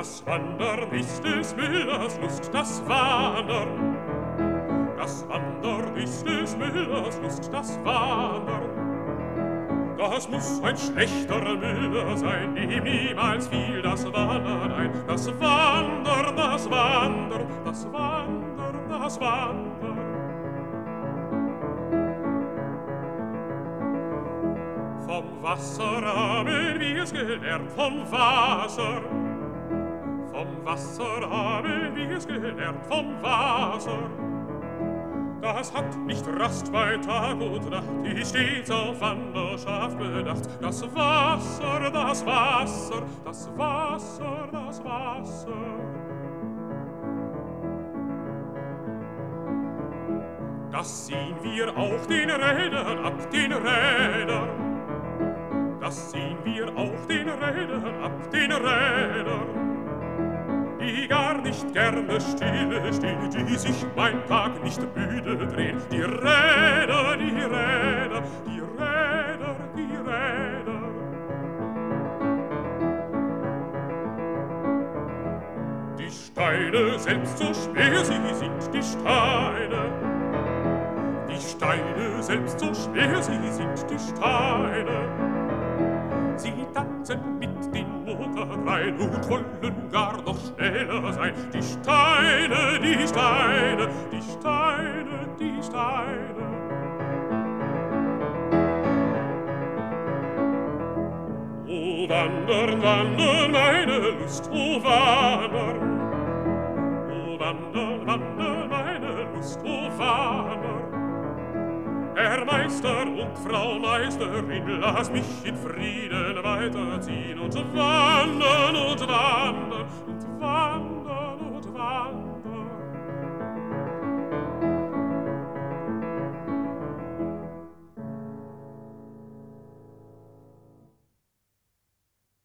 Das Wandern ist des Müllers Lust, das Wandern. Das Wandern ist des Müllers Lust, das Wandern. Das muss ein schlechter Müller sein, dem niemals fiel das Wandern ein. Das Wandern, das Wandern, das Wandern, das Wandern. Vom Wasser haben wir's gelernt, vom Wasser. Vom Wasser haben wir's gelernt, vom Wasser. Das hat nicht Rast bei Tag und Nacht, ist stets auf Wanderschaft bedacht. Das Wasser, das Wasser, das Wasser, das Wasser. Das sehen wir auch den Rädern ab, den Rädern. Das sehen wir auch den Rädern ab, den Rädern. Die gar nicht gerne stille stehen, die sich mein Tag nicht müde drehen. Die Räder, die Räder, die Räder, die Räder. Die Steine selbst so schwer sie sind, die Steine. Die Steine selbst so schwer sie sind, die Steine. Sie tanzen mit den Motoren rein und wollen gar noch schneller sein. Die Steine, die Steine, die Steine, die Steine. O wandern, wandern, meine Lust, o wandern. O wandern, wandern, meine Lust, o wandern. Herr Meister und Frau Meisterin, lass mich in Frieden weiterziehen und wandern.